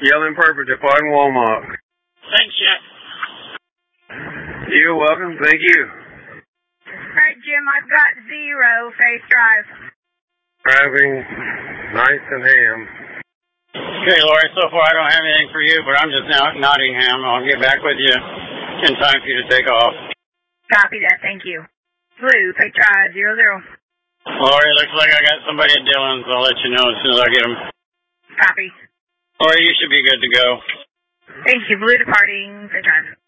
Yelling Purple, departing Walmart. Thanks, Jack. You're welcome. Thank you. Alright, Jim, I've got 0, Face Drive. Driving nice and ham. Okay, Lori, so far I don't have anything for you, but I'm just now at Nottingham. I'll get back with you in time for you to take off. Copy that, thank you. Blue, Face Drive, 00. Lori, looks like I got somebody at Dillon's. I'll let you know as soon as I get them. Copy. Lori, you should be good to go. Thank you, Blue departing, Face Drive.